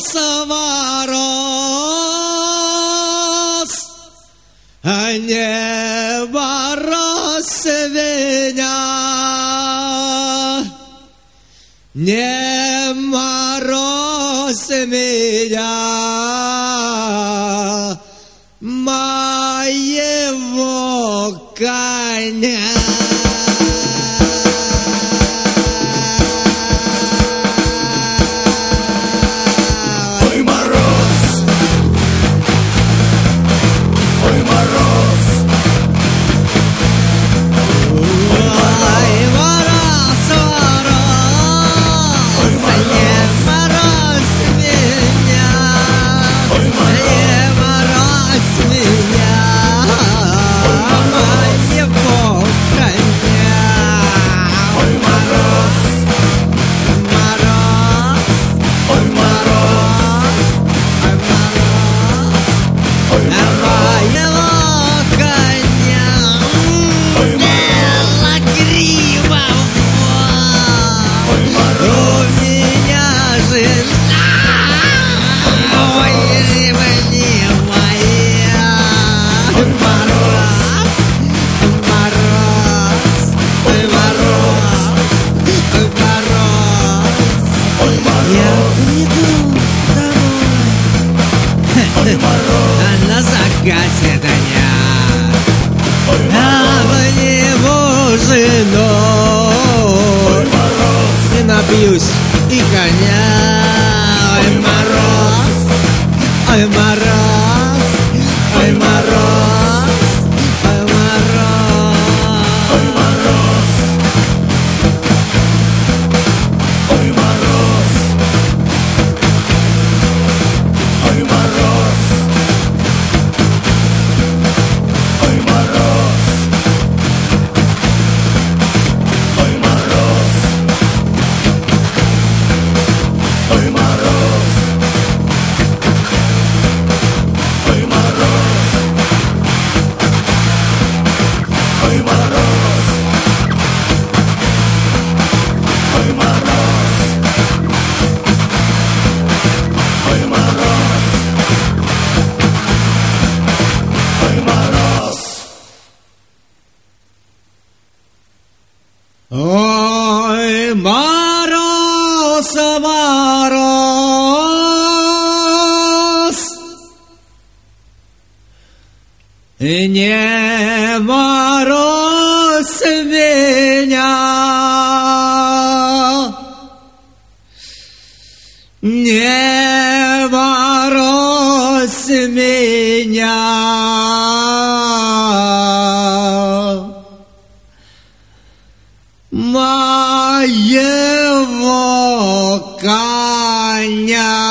мороз, а не мороз меня, не мороз меня, моего коня. На закате дня я в него женой и напьюсь и коня. Ой, мороз, ой, мороз, ой, мороз, ой, мороз, ой, мороз, ой, мороз, ой, мороз. Ой, мороз, мороз, не мороз меня, не мороз меня. Моего коня.